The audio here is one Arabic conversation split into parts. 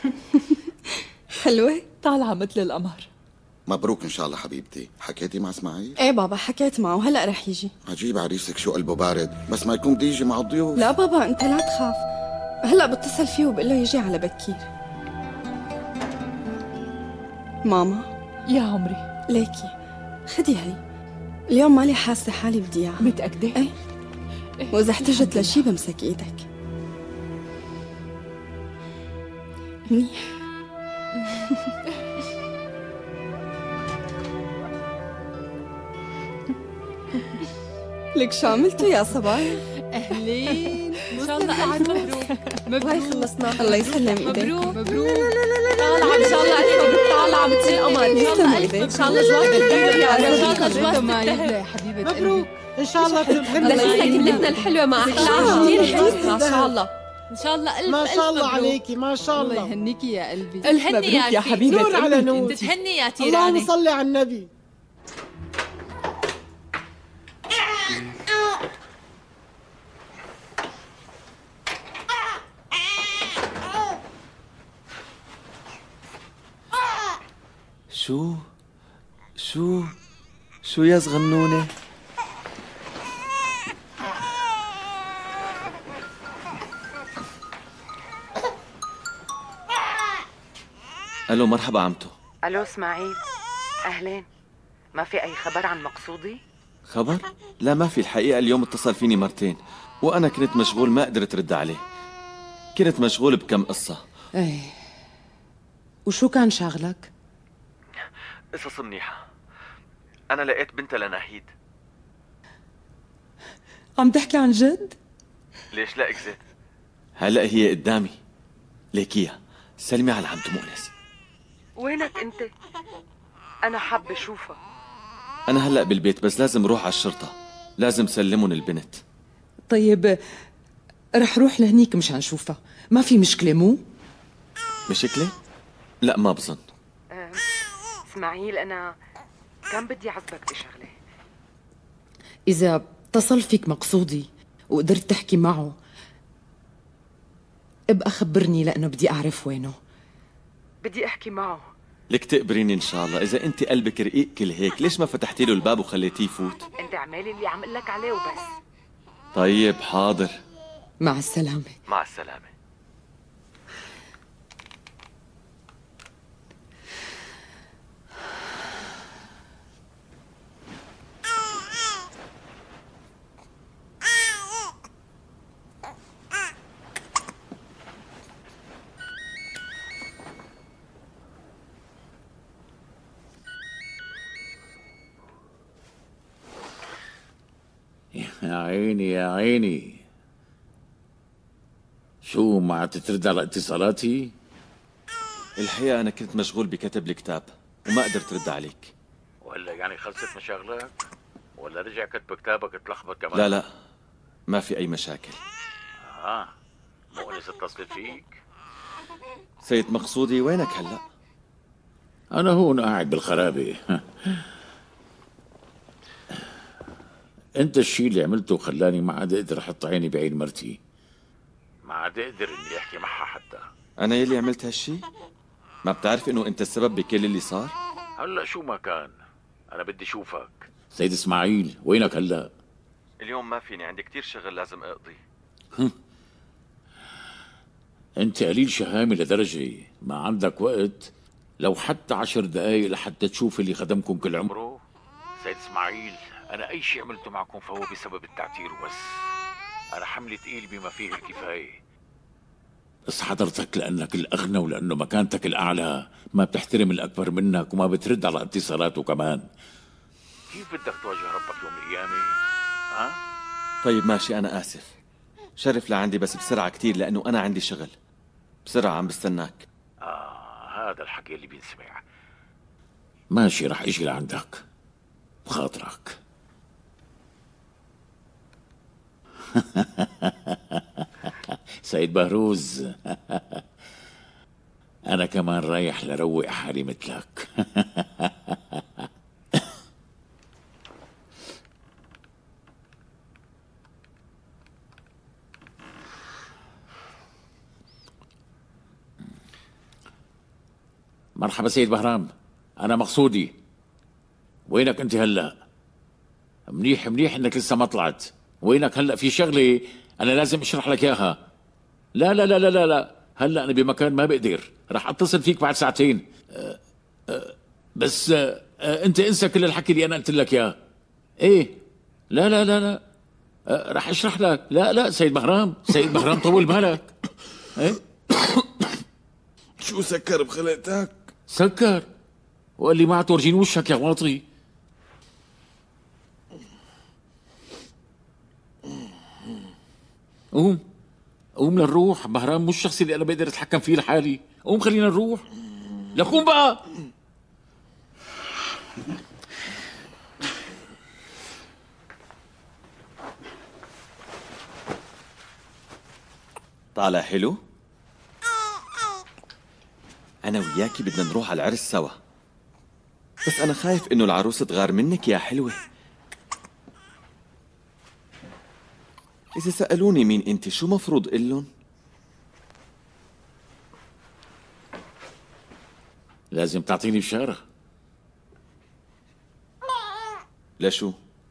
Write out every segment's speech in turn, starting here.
حلوة؟ طالعة مثل القمر. مبروك ان شاء الله حبيبتي. حكيتي مع اسماعيل؟ ايه بابا حكيت معه وهلا رح يجي. عجيب عريسك شو قلبه بارد، بس ما يكون بده يجي مع الضيوف. لا بابا انت لا تخاف، هلا بتصل فيه وبقول له يجي على بكير. ماما يا عمري ليكي خدي هي، اليوم مالي حاسة حالي بدي اياها. متأكدة؟ ايه واذا احتجت لشي بمسك ايدك. منيح. لك شو عملتوا يا صبايا؟ اهلين ان شاء الله الف مبروك. هاي خلصنا. الله يسلم ايديك. مبروك طالعه ان شاء الله الف مبروك. طالعه مثل القمر. يسلم ايديك. ان شاء الله جواز كثير يا رب. ان شاء الله جواز معي يا حبيبه مبروك ان شاء الله الله يسعدك بنتنا الحلوه مع احلاها كثير حلوه ما شاء الله. ان شاء الله الف ما شاء الله مبروك. عليكي ما شاء الله. الله يهنيكي يا قلبي. ألف تهني مبروك يا رفيق. حبيبة نور على قلبي. نور. تتهني يا اللهم تيراني. صل على النبي. شو يا صغنونة؟ الو مرحبا عمتو. الو اسماعيل، اهلين. ما في اي خبر عن مقصودي؟ خبر؟ لا ما في الحقيقة. اليوم اتصل فيني مرتين وأنا كنت مشغول ما قدرت رد عليه. كنت مشغول بكم قصة. ايه وشو كان شاغلك؟ قصص منيحة. أنا لقيت بنتها لناهيد. عم تحكي عن جد؟ ليش لا أكذب؟ هلأ هي قدامي. ليكيها سلمي على عمتو مؤنس. وينك انت؟ انا حابة اشوفك. أنا هلأ بالبيت بس لازم روح على الشرطة، لازم سلمون البنت. طيب رح روح لهنيك مشان شوفها، ما في مشكلة مو؟ مشكلة؟ لا ما بظن. اسماعيل انا كان بدي اعذبك بشغلة. إذا اتصل فيك مقصودي وقدرت تحكي معه ابقى خبرني لأنه بدي أعرف وينه. بدي احكي معه. لك تقبريني إن شاء الله. إذا أنت قلبك رقيق كل هيك ليش ما فتحتي له الباب وخليتيه يفوت؟ انت اعملي اللي عم اقول لك عليه وبس. طيب حاضر. مع السلامة. مع السلامة. يا عيني يا عيني. شو ما عاد ترد على اتصالاتي؟ الحقيقة أنا كنت مشغول بكتب الكتاب وما قدرت رد عليك. ولا يعني خلصت مشاغلك؟ ولا رجع كتب كتابك تلخبط كمان؟ لا ما في أي مشاكل. مؤنس اتصلت فيك؟ سيد مقصودي وينك هلأ؟ أنا هون قاعد بالخرابة. أنت الشيء اللي عملته خلاني ما عاد أقدر أحط عيني بعين مرتي، ما عاد أقدر إني أحكي معها حتى. أنا يلي عملت هالشي؟ ما بتعرف إنه أنت السبب بكل اللي صار؟ هلا شو ما كان أنا بدي أشوفك. سيد إسماعيل وينك هلا؟ اليوم ما فيني، عندي كتير شغل لازم أقضي. أنت قليل شهامة لدرجة ما عندك وقت لو حتى 10 دقايق لحتى تشوف اللي خدمكم كل عمره؟ سيد إسماعيل أنا أي شيء عملته معكم فهو بسبب التعتير وبس. أنا حملي تقيل بما فيه الكفاية. بس حضرتك لأنك الأغنى ولأنه مكانتك الأعلى ما بتحترم الأكبر منك وما بترد على اتصالاته كمان. كيف بدك تواجه ربك يوم القيامة؟ طيب ماشي أنا آسف. شرف لعندي بس بسرعة كتير لأنه أنا عندي شغل. بسرعة عم بستناك. هذا الحكي اللي بينسمع. ماشي رح اجي لعندك بخاطرك. سيد بهروز. أنا كمان رايح لروق حالي مثلك. مرحبا سيد بهرام، أنا مقصودي. وينك أنت هلأ؟ منيح منيح إنك لسه ما طلعت. وينك هلأ؟ في شغلة أنا لازم أشرح لك إياها. لا لا لا لا لا لا، هلأ أنا بمكان ما بقدر، رح أتصل فيك بعد ساعتين. بس أنت انسى كل الحكي اللي أنا قلت لك إياه. إيه؟ لا لا لا لا، رح أشرح لك. لا لا سيد بهرام، سيد بهرام طول بالك. إيه؟ شو سكر بخلقتك؟ سكر؟ وقال لي ما تورجيني وشك يا واطي. قوم قوم لنروح. بهرام مش الشخص اللي انا بقدر اتحكم فيه لحالي. قوم خلينا نروح. لقوم بقى. طالع حلو؟ أنا وياكي بدنا نروح على العرس سوا، بس أنا خايف إنه العروس تغار منك يا حلوة. إذا سألوني مين أنت شو مفروض قلن؟ لازم تعطيني بشارة. لشو؟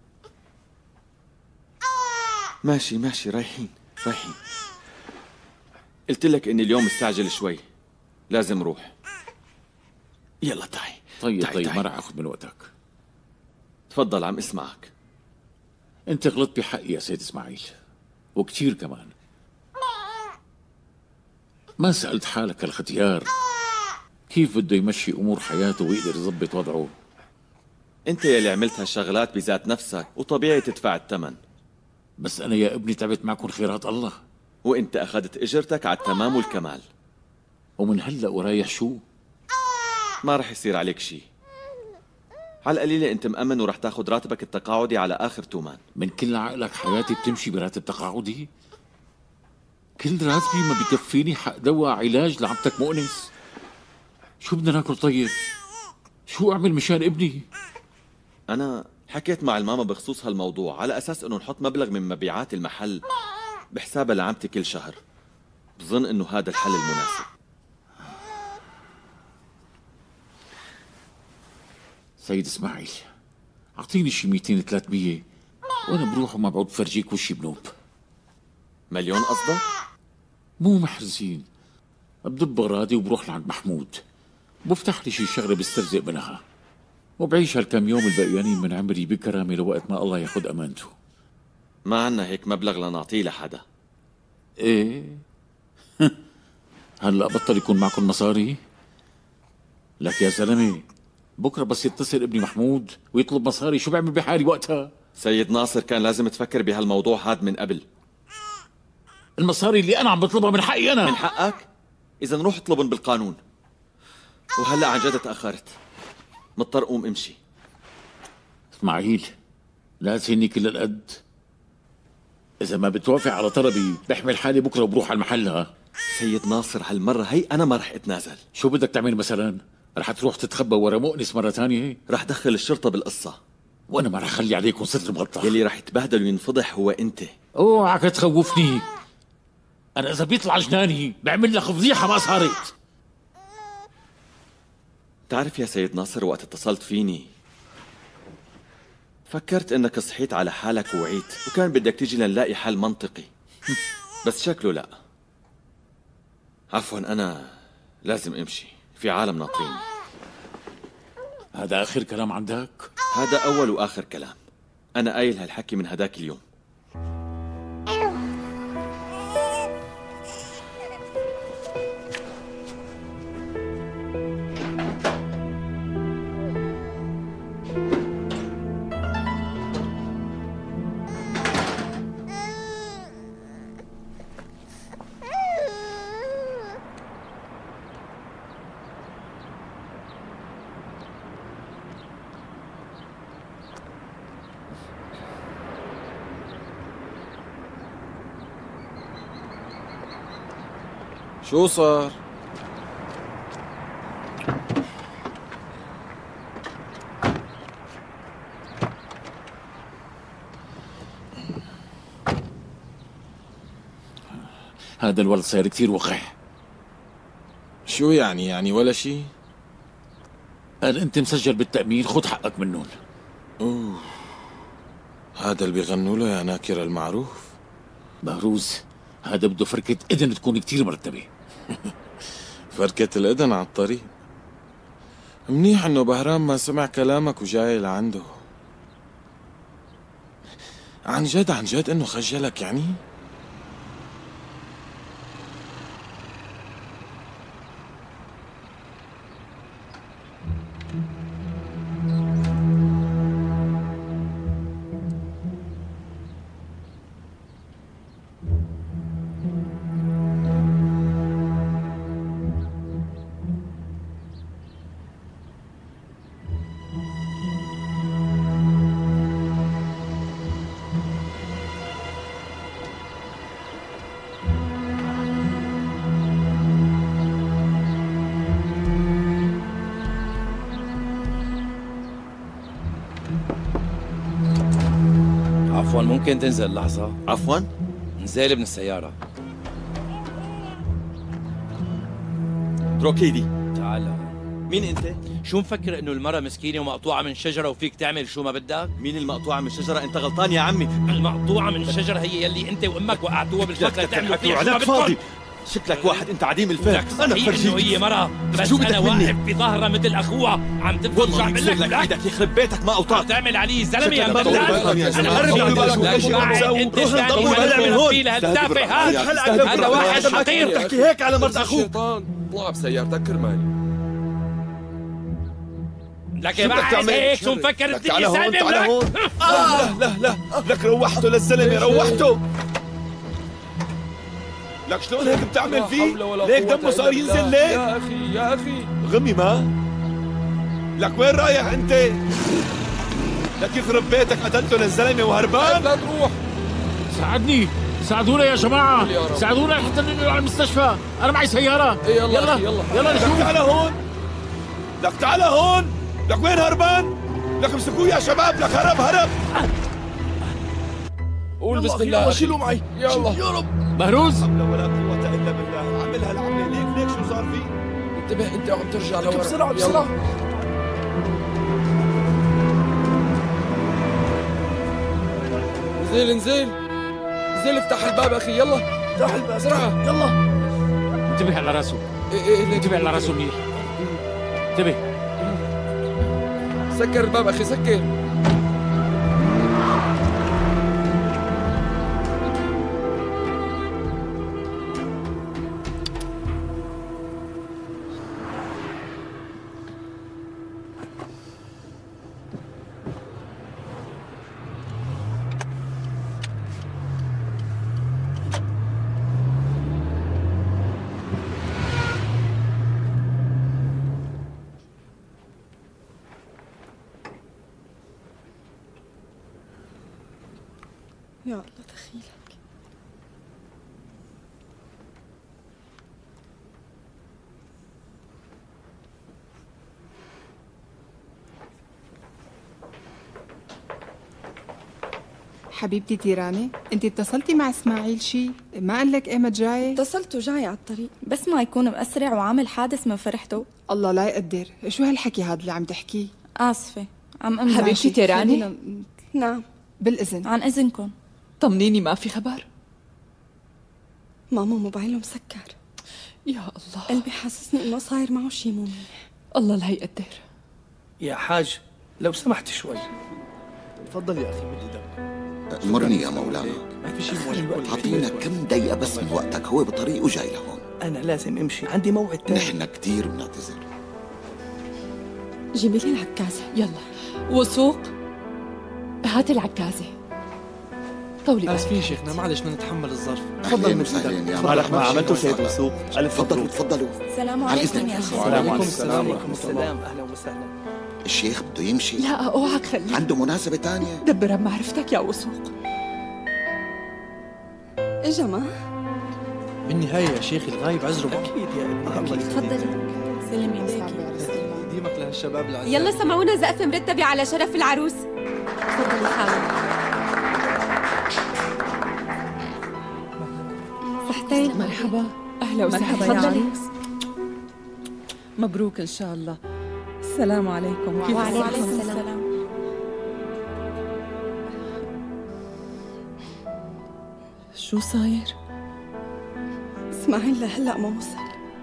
ماشي ماشي، رايحين رايحين. قلت لك إني اليوم مستعجل شوي، لازم روح. يلا تعي. طيب تعي طيب تعي. ما راح اخذ من وقتك. تفضل عم اسمعك. انت غلطت بحقي يا سيد اسماعيل، وكتير كمان. ما سألت حالك الختيار كيف بده يمشي امور حياته ويقدر يضبط وضعه. انت يلي عملت هالشغلات بذات نفسك، وطبيعي تدفع الثمن. بس انا يا ابني تعبت معكم خيرات الله، وانت اخذت اجرتك على التمام والكمال. ومن هلا ورايح شو؟ ما رح يصير عليك شيء. على القليلة انت مأمن ورح تاخذ راتبك التقاعدي على اخر تومان. من كل عقلك حياتي بتمشي براتب تقاعدي؟ كل راتبي ما بيكفيني حق دواء علاج لعمتك مؤنس. شو بدنا ناكل طيب؟ شو اعمل مشان ابني؟ انا حكيت مع الماما بخصوص هالموضوع على اساس انه نحط مبلغ من مبيعات المحل بحسابها لعمتي كل شهر. بظن انه هذا الحل المناسب. سيد اسماعيل، اعطيني شي 200 300 وانا بروح وما بعود بفرجيك وشي بنوب. مليون قصدك؟ مو محرزين، بدب اغراضي وبروح لعند محمود، بفتح لي شي شغله بسترزق منها، وبعيش هالكم يوم البقيانين من عمري بكرامه لوقت ما الله ياخذ امانته. ما عنا هيك مبلغ لنعطيه لحدا. ايه هلا بطل يكون معكم مصاري؟ لك يا زلمه، بكره بس يتصل ابني محمود ويطلب مصاري شو بعمل بحالي وقتها؟ سيد ناصر كان لازم تفكر بهالموضوع هاد من قبل. المصاري اللي انا عم بطلبها من حقي انا. من حقك؟ اذا نروح اطلبن بالقانون. وهلا عن جد تاخرت، مضطر قوم امشي. اسماعيل، لا تهني كل القد. اذا ما بتوافق على طلبي بحمل حالي بكره وبروح على المحل. ها سيد ناصر، هالمره هي انا ما رح اتنازل. شو بدك تعمل مثلا؟ رح تروح تتخبى ورا مؤنس مرة تانية؟ رح دخل الشرطة بالقصة، وانا ما رح خلي عليكم ستر مغطى. يلي رح يتبهدل وينفضح هو انت. اوعك تخوفني، انا اذا بيطلع جناني بعمل لك فضيحة ما صارت. تعرف يا سيد ناصر، وقت اتصلت فيني فكرت انك صحيت على حالك ووعيت، وكان بدك تيجي لنلاقي حل منطقي. بس شكله لا. عفوا، انا لازم امشي، في عالم ناطريني. هذا اخر كلام عندك؟ هذا اول واخر كلام. انا قايل هالحكي من هداك اليوم. شو صار؟ هذا الولد صاير كثير وقح. شو يعني ولا شي؟ قال انت مسجل بالتأمين، خد حقك منهم. اوه، هذا اللي بيغنوا له يا ناكر المعروف. بهروز، هذا بده فركة إذن تكون كتير مرتبة. فركة الإذن على الطريق. منيح انه بهرام ما سمع كلامك وجاي لعنده. عن جد انه خجلك يعني؟ عفوا ممكن تنزل لحظة؟ عفوا؟ نزل من السيارة. اترك ايدي. تعال. مين انت؟ شو مفكر انه المرة مسكينة ومقطوعة من شجرة وفيك تعمل شو ما بدك؟ مين المقطوعة من الشجرة؟ انت غلطان يا عمي. المقطوعة من الشجرة هي يلي انت وامك وقعتوها بالفترة تعملوا فيها شو ما بدكم. فاضي. شكلك واحد انت عديم الفهم. انا فرجيك انه هي مرة، بس انا واقف في ظهرها مثل اخوها عم تفضل شو عم والله لك ايدك يخرب بيتك ما اوطاك. تعمل علي زلمه يا مبلغ. انا انت من هون هذا واحد خطير تحكي هيك على مرت اخوك. طلع بسيارتك كرمالي. لكن بعد هيك شو مفكر الدنيا سالمه ولك؟ لا لك روحته للزلمه روحته. لك شلون هيك بتعمل فيه؟ ليك دمه صار ينزل ليك؟ يا اخي غمي ما؟ لك وين رايح انت؟ لك يخرب بيتك قتلته للزلمه وهربان؟ لا تروح. ساعدونا يا جماعة، ساعدونا حتى ننقله على المستشفى. أنا معي سيارة. يلا نشوف. تعال هون. لك تعال هون. لك وين هربان؟ لك امسكوه يا شباب. لك هرب. قول بسم الله. شيلوا معي. يلا يا رب. بهروز. لا ولا قوة إلا بالله. عمل هالعملة ليك شو صار فيه؟ انتبه انت عم ترجع لورا. بسرعة. نزل افتح الباب اخي. يلا افتح الباب بسرعة. يلا انتبه على راسه. انتبه على راسه منيح. انتبه. سكر الباب اخي سكر. يا الله دخيلك. حبيبتي تيراني، انت اتصلتي مع اسماعيل شي؟ ما قال لك ايمت جاي؟ اتصلت وجاي على الطريق، بس ما يكون مأسرع وعامل حادث من فرحته. الله لا يقدر، شو هالحكي هذا اللي عم تحكيه؟ آسفة عم أمزح. حبيبتي تيراني. نعم بالإذن. عن إذنكم. طمنيني، ما في خبر؟ ماما موبايله مسكر. يا الله، قلبي حاسسني إنه صاير معه شي مو منيح. الله لا يقدر. يا حاج لو سمحت شوي. تفضل يا أخي بدي دم. مرني يا مولانا. ما في شيء موجود. أعطينا كم دقيقة بس من وقتك، هو بطريقه جاي لهون. أنا لازم أمشي، عندي موعد تاني. نحن كتير بنعتذر. جيبي لي العكازة. يلا وسوق، هات العكازة. طولي آسفين شيخنا، معلش بدنا نتحمل الظرف. تفضل مسهلين يا مالك ما عملتوا شيء بالسوق. تفضلوا. السلام عليكم يا شيخ. وعليكم السلام ورحمة الله. أهلا وسهلا. الشيخ بده يمشي. لا اوعك خليه، عنده مناسبة تانية. دبرها بمعرفتك يا وسوق. اجا ما؟ بالنهاية يا شيخ الغايب عذره. أكيد يا ابني. تفضلي. سلمي ايديكي. ديمك لهالشباب العزاز. يلا سمعونا زقفة مرتبة على شرف العروس. تفضلي خالد. صحتين. مرحبا، اهلا وسهلا. تفضلي. مبروك ان شاء الله. السلام عليكم. وعليكم السلام. شو صاير؟ اسماعيل لهلا ما وصل.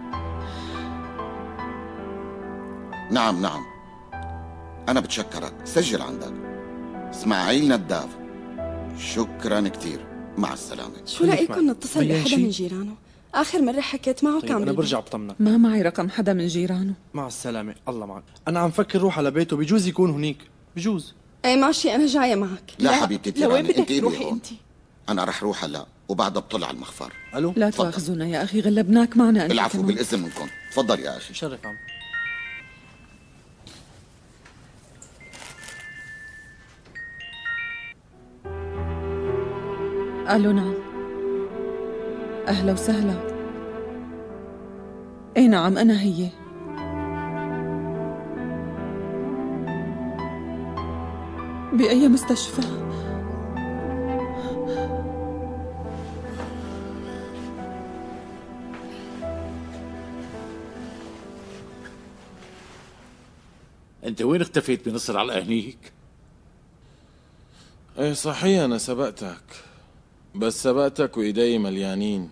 نعم نعم، أنا بتشكرك، سجل عندك اسماعيل نداف. شكرا كتير، مع السلامة. شو رأيكم نتصل بحدا من جيرانه؟ آخر مرة حكيت معه كان أنا برجع بطمنك. ما معي رقم حدا من جيرانه. مع السلامة، الله معك. أنا عم فكر روح على بيته، بجوز يكون هنيك، بجوز. ايه ماشي، أنا جاية معك. لا حبيبتي لوين تيراني، بدك تروحي انت؟ أنا رح روح هلا وبعدها بطلع على المخفر. ألو؟ لا تواخذونا يا أخي، غلبناك معنا أنت. العفو، كمان. بالإذن منكم. تفضل يا أخي. شرف عم. ألو نعم. أهلا وسهلا. اي نعم أنا هي. بأي مستشفى؟ انت وين اختفيت بنصر على هنيك؟ ايه صحيح انا سبقتك، بس سبقتك وايدي مليانين.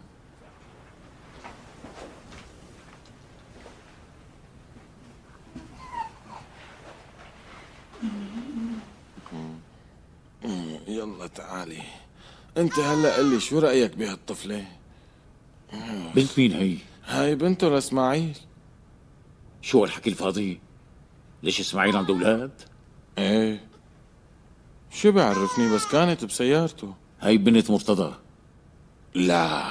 يلا تعالي انت هلا قل لي شو رايك بهالطفله؟ بنت مين هي؟ هاي بنته لاسماعيل. شو هالحكي الفاضي؟ ليش اسماعيل عنده اولاد؟ ايه شو بيعرفني، بس كانت بسيارته. هاي بنت مرتضى. لا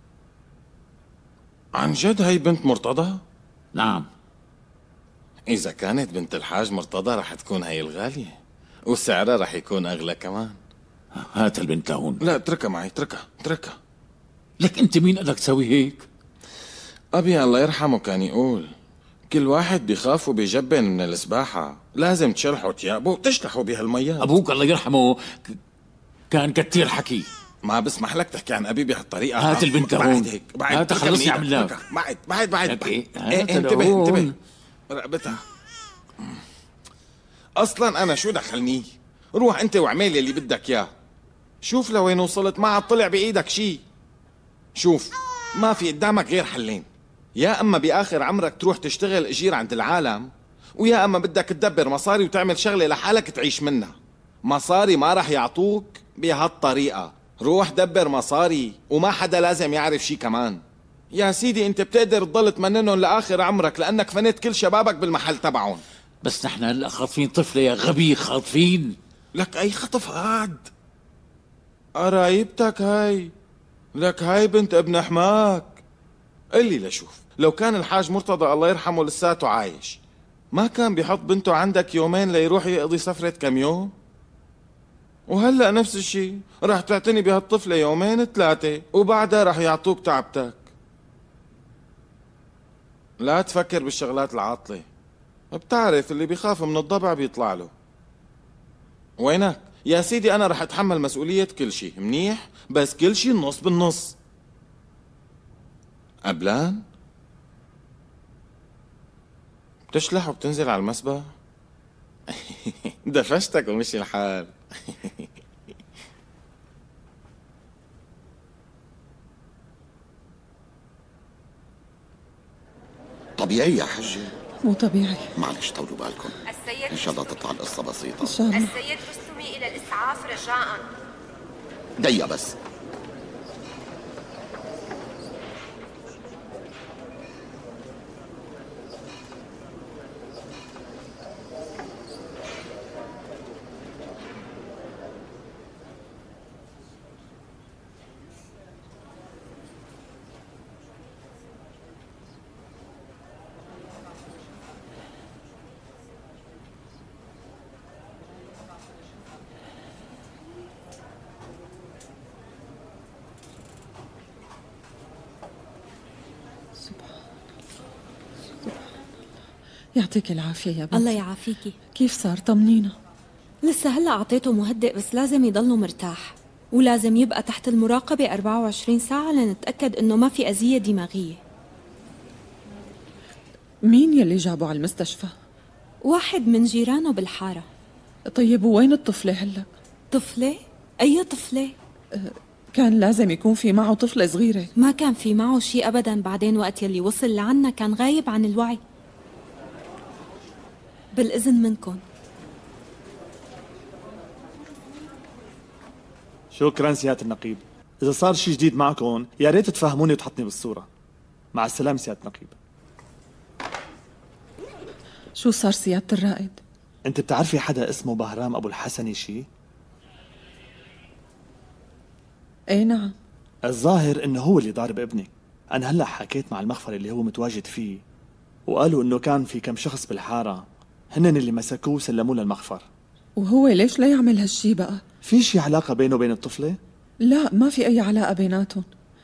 عن جد هاي بنت مرتضى؟ نعم. إذا كانت بنت الحاج مرتضى رح تكون هاي الغالية، وسعرها رح يكون أغلى كمان. هات البنت لهون. لا اتركها معي، اتركها. لك أنت مين قالك تسوي هيك؟ أبي الله يرحمه كان يقول كل واحد بيخاف وبيجبن من السباحة، لازم تشلحوا تيابه وتشلحوا بهالميات. أبوك الله يرحمه كان كتير حكي. ما بسمح لك تحكي عن أبي بهالطريقة. هات البنت لهون. بعد هات خلصني عم الله. بعد انتبه رقبتها. أصلا أنا شو دخلني؟ روح أنت واعمل اللي بدك إياه. شوف لوين وصلت، ما عاد طلع بإيدك شي. شوف ما في قدامك غير حلين، يا أما بآخر عمرك تروح تشتغل أجير عند العالم، ويا أما بدك تدبر مصاري وتعمل شغلة لحالك تعيش منها. مصاري ما رح يعطوك بهالطريقة. روح دبر مصاري وما حدا لازم يعرف شي كمان. يا سيدي انت بتقدر تضل تمننهم لآخر عمرك لأنك فنيت كل شبابك بالمحل تبعهم. بس نحن هلا خاطفين طفلة يا غبي، خاطفين. لك أي خطف هاد؟ قرايبتك هاي، لك هاي بنت ابن حماك. قلي لشوف، لو كان الحاج مرتضى الله يرحمه لساته عايش ما كان بيحط بنته عندك يومين ليروح يقضي سفرة كم يوم؟ وهلأ نفس الشي، رح تعتني بهالطفلة يومين 3 وبعدها رح يعطوك تعبتك. لا تفكر بالشغلات العاطلة، بتعرف اللي بيخاف من الضبع بيطلع له. وينك؟ يا سيدي أنا رح أتحمل مسؤولية كل شي، منيح؟ بس كل شي النص بالنص. قبلان؟ بتشلح وبتنزل على المسبح؟ دفشتك ومشي الحال. طبيعي يا حجة؟ مو طبيعي. معلش طولوا بالكم، إن شاء الله تطلع القصة بسيطة. إن شاء الله. السيد رستمي إلى الإسعاف رجاءً. دقيقة بس. يعطيك العافية يا بنت. الله يعافيكي. كيف صار؟ طمنينا. لسه هلا أعطيته مهدئ، بس لازم يضله مرتاح، ولازم يبقى تحت المراقبة 24 ساعة لنتأكد إنه ما في أذية دماغية. مين يلي جابه على المستشفى؟ واحد من جيرانه بالحارة. طيب وين الطفلة هلأ؟ طفلة؟ أي طفلة؟ كان لازم يكون في معه طفلة صغيرة. ما كان في معه شيء أبدا. بعدين وقت يلي وصل لعنا كان غايب عن الوعي. بالإذن منكم. شكرا سيادة النقيب. إذا صار شيء جديد معكم يا ريت تفهموني وتحطني بالصورة. مع السلامة سيادة النقيب. شو صار سيادة الرائد؟ أنت بتعرفي حدا اسمه بهرام أبو الحسني شي؟ ايه نعم. الظاهر إنه هو اللي ضارب ابني. أنا هلأ حكيت مع المخفر اللي هو متواجد فيه، وقالوا إنه كان في كم شخص بالحارة هنن اللي مسكوه وسلموه للمخفر. وهو ليش لا يعمل هالشي بقى؟ في شي علاقة بينه وبين الطفلة؟ لا، ما في أي علاقة بيناتهم.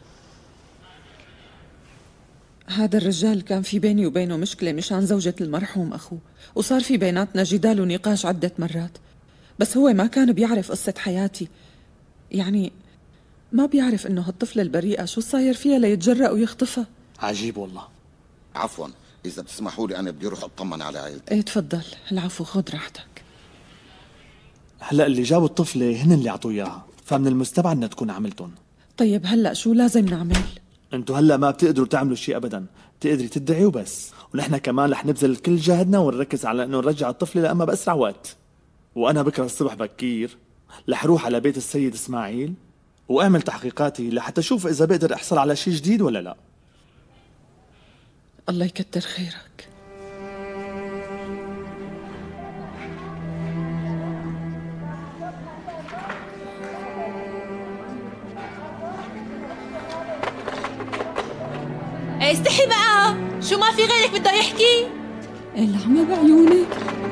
هذا الرجال كان في بيني وبينه مشكلة مشان زوجة المرحوم أخوه، وصار في بيناتنا جدال ونقاش عدة مرات، بس هو ما كان بيعرف قصة حياتي. يعني ما بيعرف إنه هالطفلة البريئة شو صاير فيها ليتجرأ ويخطفها. عجيب والله. عفوا، إذا بتسمحوا لي أنا بدي أروح أطمن على عائلتي. ايه تفضل. العفو، خذ راحتك. هلأ اللي جابوا الطفلة هن اللي عطوه إياها، فمن المستبعد إنها تكون عملتون. طيب هلأ شو لازم نعمل؟ انتوا هلأ ما بتقدروا تعملوا شيء أبدا، بتقدري تدعي وبس، ونحن كمان رح نبذل كل جهدنا ونركز على إنه نرجع الطفلة لأما بأسرع وقت. وأنا بكرة الصبح بكير رح روح على بيت السيد إسماعيل وأعمل تحقيقاتي لحتى أشوف إذا بقدر أحصل على شيء جديد ولا لا. الله يكتر خيرك. استحي بقى، شو ما في غيرك بده يحكي؟ العمى بعيونك.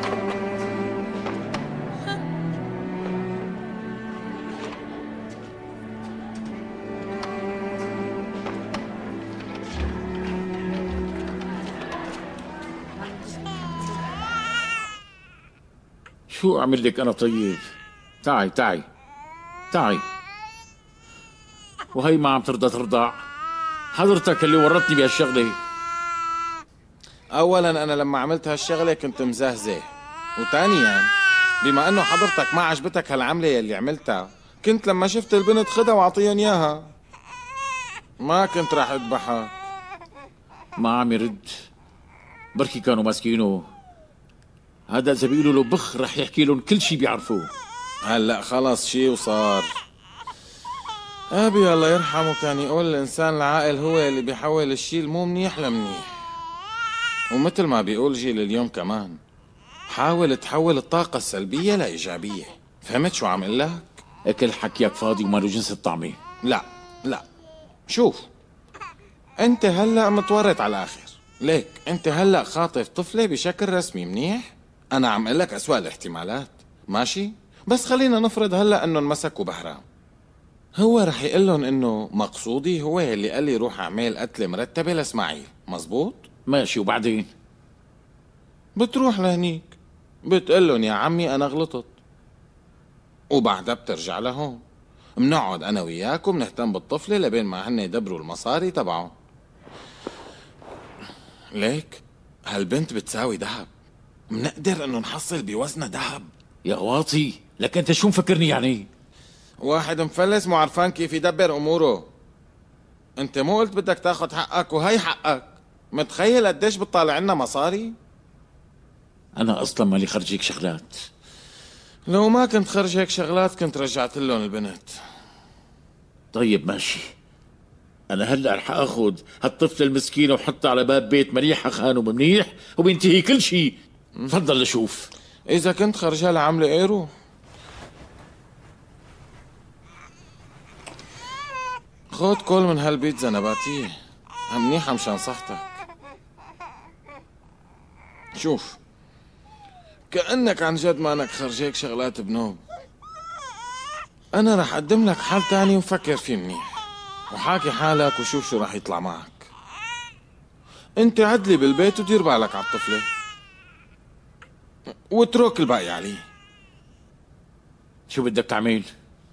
شو أعمل لك أنا طيب؟ تعي تعي تعي. وهي ما عم ترضى ترضع. حضرتك اللي ورطني بهالشغلة. اولا انا لما عملت هالشغله كنت مزهزه، وثانيا بما انه حضرتك ما عجبتك هالعمله يلي عملتها، كنت لما شفت البنت خدها واعطيهم اياها، ما كنت راح اذبحها. ما عم يرد، بركي كانوا ماسكينه. هذا اذا بيقولوا له بخ رح يحكي لهم كل شيء بيعرفوه. هلا خلص شي وصار. ابي الله يرحمه كان يقول الانسان العاقل هو اللي بيحول الشيء المو منيح لمنيح، ومثل ما بيقول جيل اليوم كمان، حاول تحول الطاقة السلبية لإيجابية. فهمت شو عم اقول لك؟ اكل حكيك فاضي وما له جنس الطعمة. لا لا، شوف انت هلا متورط على الاخر. ليك انت هلا خاطف طفلة بشكل رسمي منيح. انا عم اقول لك اسوأ الاحتمالات، ماشي؟ بس خلينا نفرض هلا انه مسكوا بهرام. هو رح يقول لهم انه مقصودي هو اللي قال لي روح اعمل قتلة مرتبة لاسماعيل، مزبوط؟ ماشي، وبعدين؟ بتروح لهنيك بتقول لهم يا عمي انا غلطت، وبعدها بترجع لهون. منقعد انا وياك وبنهتم بالطفلة لبين ما هن يدبروا المصاري تبعهم. ليك هالبنت بتساوي ذهب، منقدر انه نحصل بوزنها ذهب. يا واطي، لك انت شو مفكرني يعني؟ واحد مفلس مو عرفان كيف يدبر اموره. انت مو قلت بدك تاخد حقك وهي حقك؟ متخيل قديش بتطالع لنا مصاري؟ انا اصلا مالي خرجيك شغلات. لو ما كنت خرج هيك شغلات كنت رجعت لهم البنت. طيب ماشي، انا هلا رح اخذ هالطفله المسكينه وحطها على باب بيت منيح خانه منيح وبينتهي كل شيء. تفضل لشوف. اذا كنت خرجها لعمله ايه روح. خد كل من هالبيتزا نباتية منيحة مشان صحتك. شوف كأنك عن جد مانك خرجيك شغلات بنوب. أنا رح أقدم لك حل تاني وفكر فيه منيح، وحاكي حالك وشوف شو رح يطلع معك. أنت عدلي بالبيت ودير بالك على الطفلة واترك الباقي عليه. شو بدك تعمل؟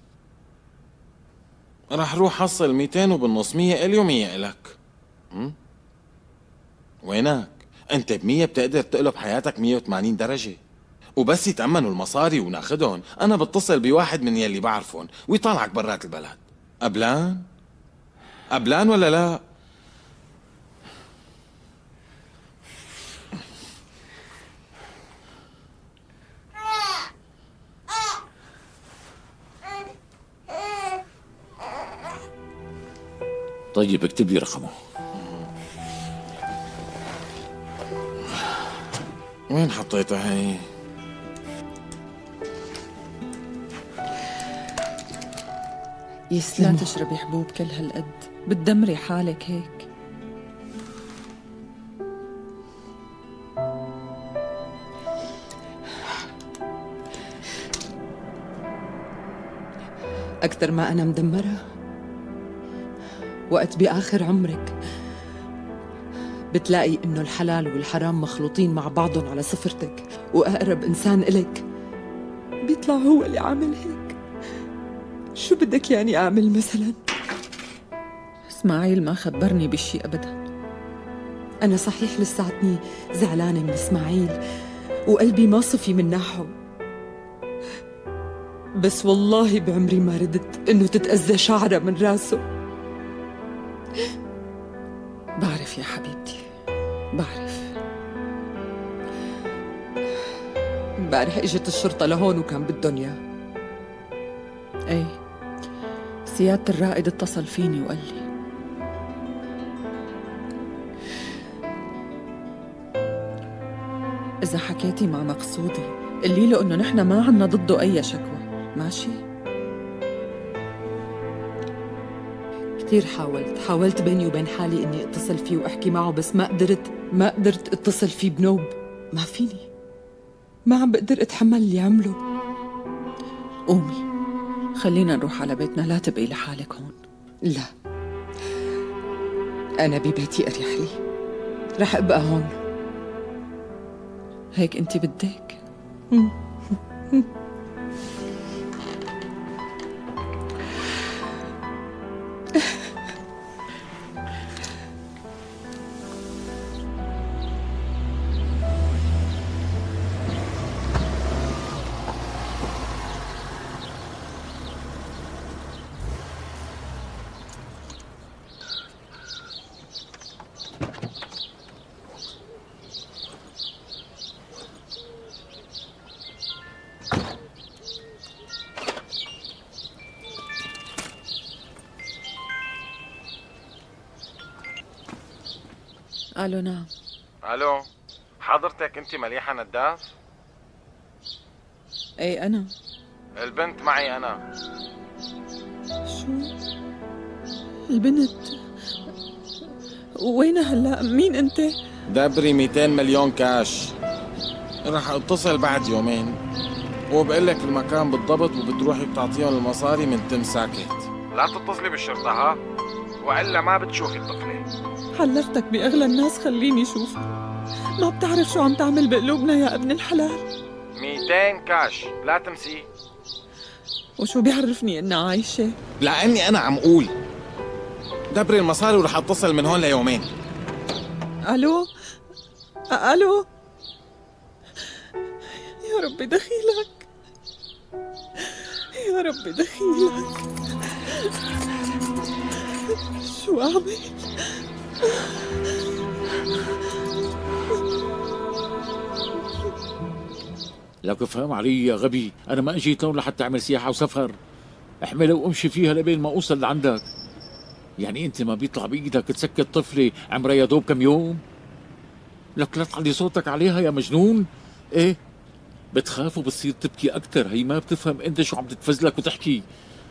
رح روح حصل 200 وبالنص 100 إلي و100 إلك. وينك؟ انت ب100 بتقدر تقلب حياتك 180 درجة. وبس يتأمنوا المصاري وناخدهم، انا بتصل بواحد من يلي بعرفهم ويطلعك برات البلد. قبلان؟ قبلان ولا لا؟ طيب اكتب لي رقمه. وين حطيتها هي؟ لا يسلم. تشربي حبوب كل هالقد، بتدمري حالك هيك. أكثر ما أنا مدمرة وقت بآخر عمرك بتلاقي إنه الحلال والحرام مخلوطين مع بعضهم على صفرتك، وأقرب إنسان إلك بيطلع هو اللي عامل هيك. شو بدك يعني أعمل مثلا؟ اسماعيل ما خبرني بشي أبدا. أنا صحيح لساتني زعلانة من إسماعيل وقلبي ما صفي من ناحه، بس والله بعمري ما ردت إنه تتأذى شعرة من راسه. بعرف يا حبيبتي، بعرف. امبارح اجت الشرطة لهون وكان بدهم اياه. ايه، سيادة الرائد اتصل فيني وقال لي. إذا حكيتي مع مقصودي قلي له إنه نحن ما عنا ضده أي شكوى، ماشي؟ كتير حاولت بيني وبين حالي إني اتصل فيه وأحكي معه، بس ما قدرت اتصل فيه بنوب. ما فيني، ما عم بقدر أتحمل اللي عمله. قومي خلينا نروح على بيتنا، لا تبقي لحالك هون. لا، أنا ببيتي أريح لي، رح أبقى هون. هيك أنت بدك؟ الو. نعم. الو، حضرتك انت مليحة نداف؟ ايه انا. البنت معي انا. شو؟ البنت؟ وينها هلا؟ مين انت؟ دبري 200 مليون كاش، رح اتصل بعد يومين وبقول لك المكان بالضبط، وبتروحي بتعطيهم المصاري من تم ساكت. لا تتصلي بالشرطة ها، وإلا ما بتشوفي الطفلة. حلفتك بأغلى الناس، خليني شوف. ما بتعرف شو عم تعمل بقلوبنا يا ابن الحلال. 200 كاش، لا تنسي. وشو بيعرفني انها عايشة؟ لأني أنا عم أقول دبري المصاري ورح أتصل من هون ليومين. ألو؟ ألو؟ يا ربي دخيلك، يا ربي دخيلك. شو أعمل؟ لك افهم علي يا غبي، انا ما اجيت لون لحتى اعمل سياحه وسفر. احملها وامشي فيها لبين ما اوصل لعندك. يعني انت ما بيطلع بايدك تسكت طفله عمرها يا دوب كم يوم؟ لك لا تعلي صوتك عليها يا مجنون. ايه بتخاف وبتصير تبكي اكثر، هي ما بتفهم انت شو عم تتفزلك وتحكي.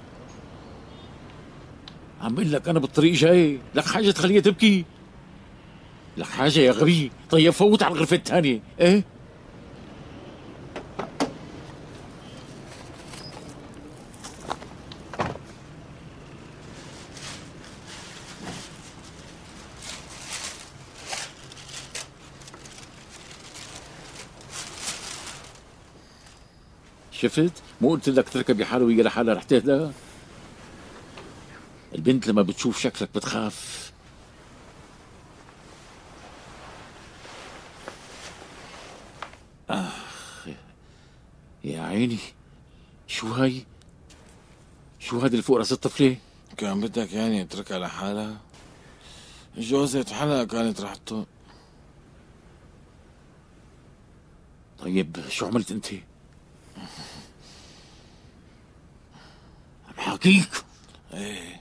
عم بقول لك انا بالطريق جاي، لك حاجه تخليها تبكي؟ لك حاجه يا غبي؟ طيب فوت على الغرفه الثانيه. ايه شفت؟ مو قلت لك تركبي حالة وهي لحالها رح تهدى؟ البنت لما بتشوف شكلك بتخاف. يا عيني، شو هاي؟ شو هاد اللي فوق راس الطفلة؟ كان بدك يعني اتركها لحالها؟ جوزة حلقة كانت رح طيب شو عملت انت؟ عم حاكيك. ايه،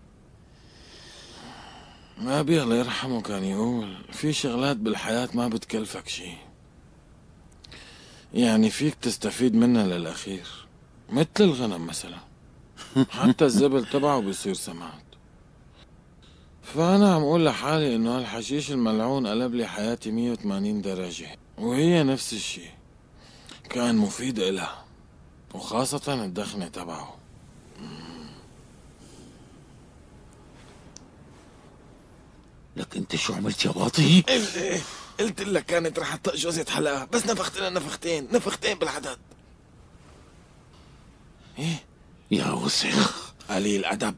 ما أبي الله يرحمه كان يقول في شغلات بالحياة ما بتكلفك شي، يعني فيك تستفيد منها للأخير، مثل الغنم مثلا. حتى الزبل تبعه بيصير سماد. فأنا عم أقول لحالي إنه هالحشيش الملعون قلب لي حياتي 180 درجة، وهي نفس الشي كان مفيد إلها، وخاصة الدخنة تبعه. لك انت شو عملت يا باطي؟ قلت لك كانت رح تطق جوزة حلقة، بس نفخت لها نفختين بالعدد. ايه يا وسخ، قليل أدب.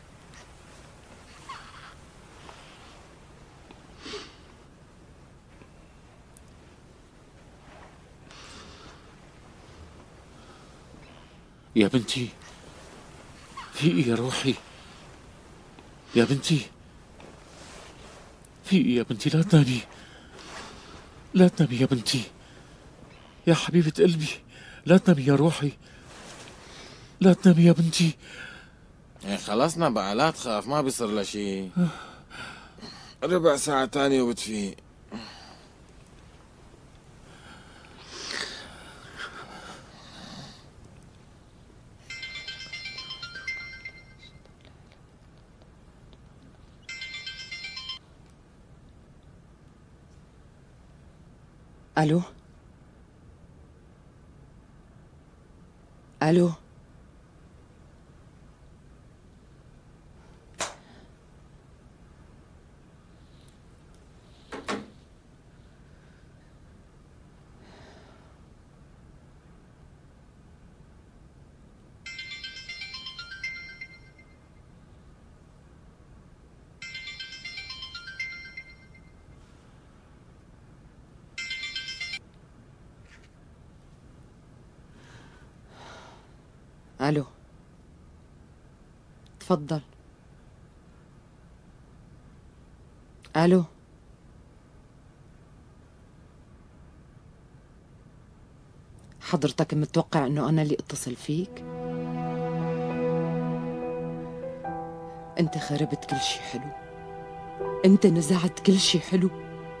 يا بنتي، في إيه يا روحي؟ يا بنتي، في إيه يا بنتي؟ لا تنامي، لا تنامي يا بنتي، يا حبيبة قلبي، لا تنامي يا روحي، لا تنامي يا بنتي. ايه خلصنا بقى، لا تخاف، ما بيصير لها شي. ربع ساعة تانية وبتفيق. الو الو، الو، تفضل. الو، حضرتك متوقع انه انا اللي اتصل فيك؟ انت خربت كل شي حلو، انت نزعت كل شي حلو.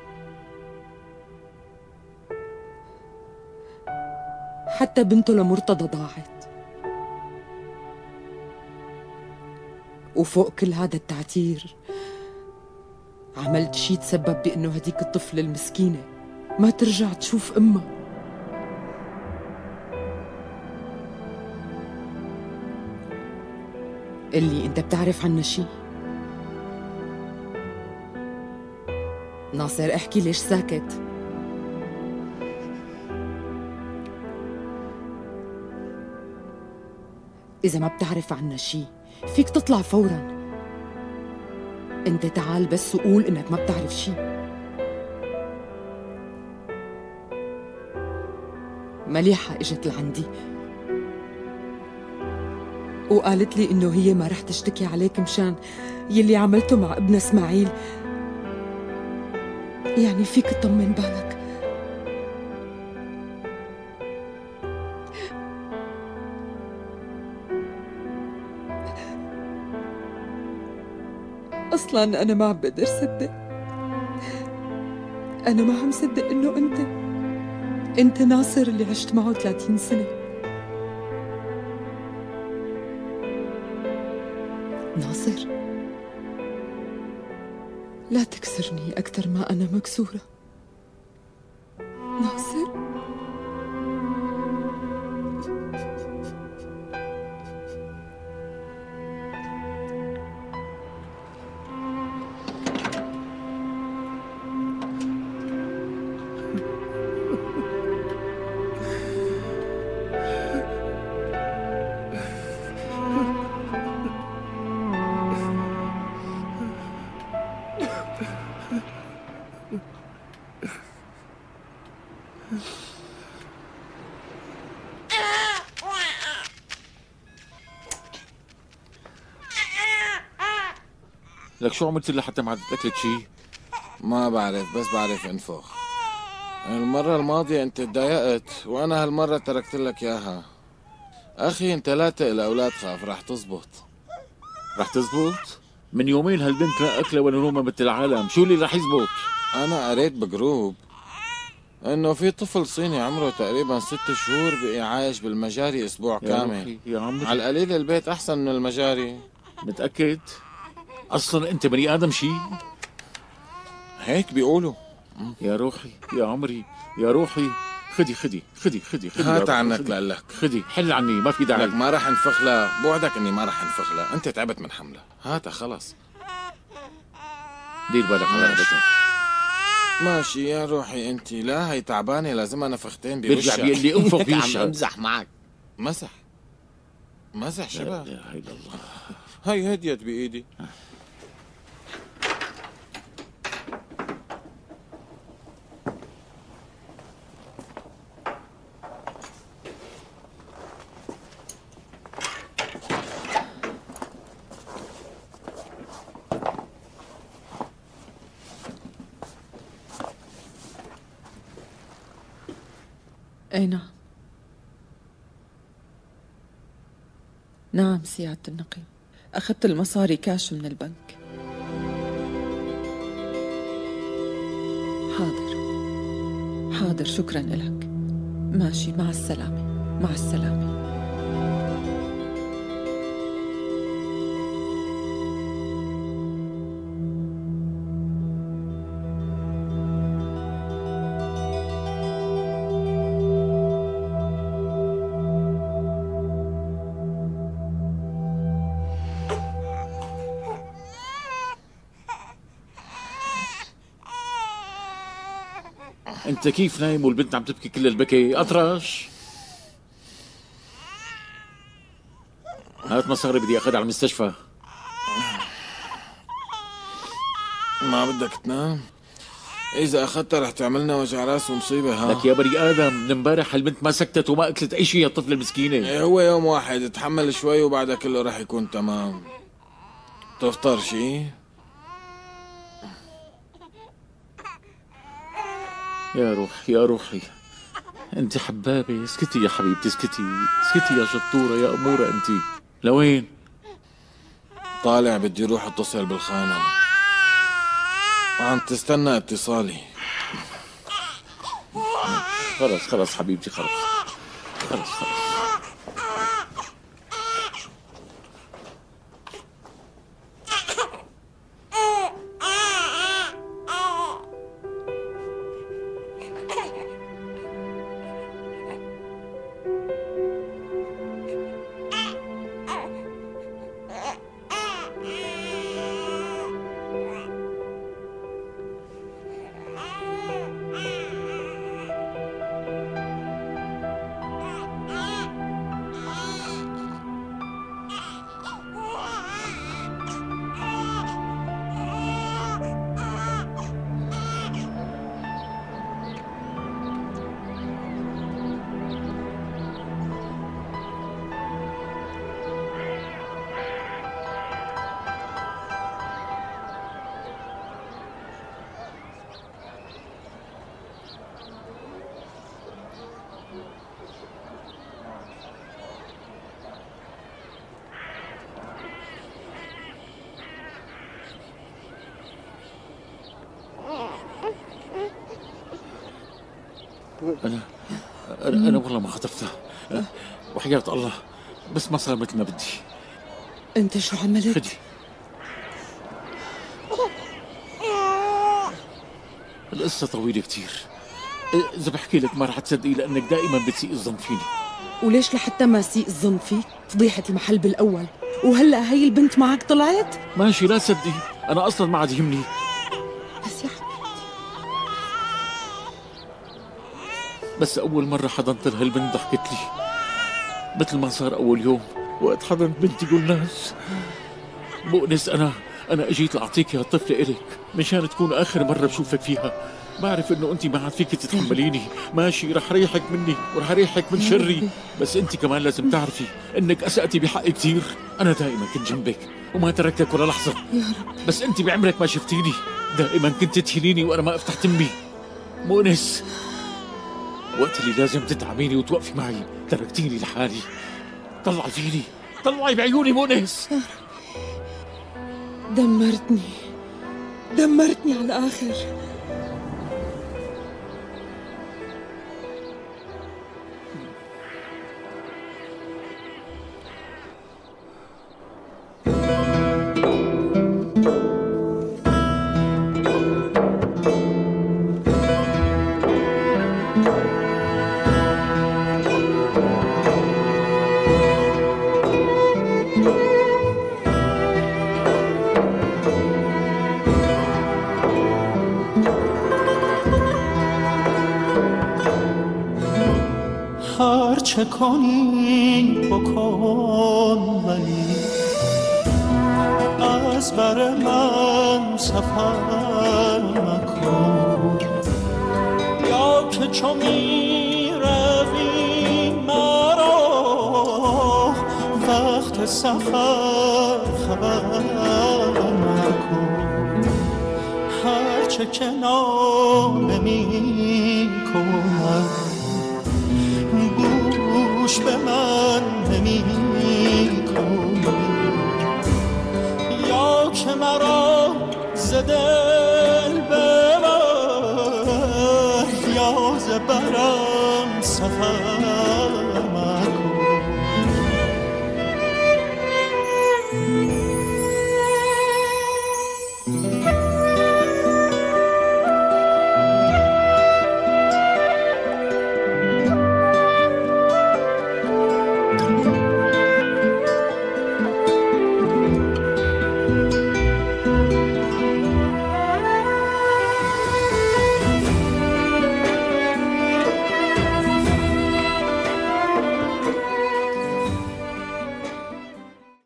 حتى بنته لمرتضى ضاعت، وفوق كل هذا التعتير عملت شي تسبب بأنه هديك الطفلة المسكينة ما ترجع تشوف أمها. اللي أنت بتعرف عنا شي؟ ناصر احكي، ليش ساكت؟ إذا ما بتعرف عنا شي فيك تطلع فوراً. انت تعال بس وقول انك ما بتعرف شي. مليحة اجت لعندي وقالت لي انه هي ما رح تشتكي عليك مشان يلي عملته مع ابن اسماعيل. يعني فيك تطمن بالك. أصلاً أنا ما عم بقدر صدق، أنا ما عم صدق إنه أنت ناصر اللي عشت معه 30 سنة. ناصر، لا تكسرني أكثر ما أنا مكسورة. ناصر، لك شو عملت لها حتى ما عادت أكلت شيء؟ ما بعرف، بس بعرف انفخ. المرة الماضية انت تضايقت وانا هالمرة تركت لك اياها. اخي انت لا تقلق ولا تخاف، رح تزبط. رح تزبط؟ من يومين هالبنت لا أكلة ولا نومة مثل العالم، شو اللي رح يزبط؟ انا قريت بجروب انه في طفل صيني عمره تقريبا 6 شهور بقي عايش بالمجاري اسبوع كامل. يا عمري على القليل البيت احسن من المجاري. متأكد؟ اصلا انت بني ادم شيء؟ هيك بيقولوا. يا روحي يا عمري يا روحي، خدي هات عنك لك، خدي حل عني، ما في داعي. لك ما راح انفخ لها، بوعدك اني ما راح انفخ لها، انت تعبت من حملها. هاتها خلص. دير بالك على رقبتها. ماشي يا روحي انت، لا هي تعبانه لازمها نفختين بيرجع بيقول لي انفخ بيشها. عم امزح معك. مسح شباب. لا اله الا الله. هي هديت بايدي. اي نعم. نعم سيادة النقيب، أخذت المصاري كاش من البنك. حاضر شكرا لك. ماشي، مع السلامة. مع السلامة. انت كيف نايم والبنت عم تبكي كل البكي؟ اطرش. هات مصاري بدي اخذها على المستشفى. ما بدك تنام؟ اذا اخذتها رح تعملنا وجع راس ومصيبه. ها لك يا بني ادم، من امبارح هالبنت ما سكتت وما اكلت اي شيء، الطفله المسكينه. هو يوم واحد، تحمل شوي وبعدها كله رح يكون تمام. تفطر شي؟ يا روحي انت حبابه، اسكتي يا حبيبتي، اسكتي يا شطوره يا اموره. انت لوين؟ طالع، بدي روح اتصل بالخانه، وعم تستنى اتصالي. خلص حبيبتي، خلص. أنا والله ما خطفتها، وحياة الله بس ما صار مثل ما بدي. أنت شو عملت؟ خدي. القصة طويلة كتير، إذا بحكي لك ما رح تصدقي لأنك دائما بتسيء الظن فيني. وليش لحتى ما سيء الظن فيك؟ فضيحة المحل بالأول، وهلأ هي البنت معك طلعت؟ ماشي، لا تصدقي، أنا أصلا ما عاد يهمني. بس يا حبيبتي، بس أول مرة حضنت لها البنت ضحكت لي مثل ما صار أول يوم وقت حضنت بنتي جولناس. مؤنس، أنا أجيت لأعطيك يا الطفلة إلك مشان تكون آخر مرة بشوفك فيها. بعرف إنه أنت ما عاد فيك تتحمليني، ماشي، رح ريحك مني ورح ريحك من شري، بس أنت كمان لازم تعرفي إنك أسأتي بحقي كثير. أنا دائما كنت جنبك وما تركتك ولا لحظة، يا رب. بس أنت بعمرك ما شفتيني، دائما كنت تهينيني وأنا ما أفتح تمي. مؤنس، وقت اللي لازم تدعميني وتوقفي معي تركتيني لحالي. طلعي فيني، طلعي بعيوني مؤنس. دمرتني على الآخر. چه کنی بکن، ولی از بر من سفر مکن. یا که چو می روی مرا وقت سفر خبر مکن. هرچه که نمی کنم گوش به من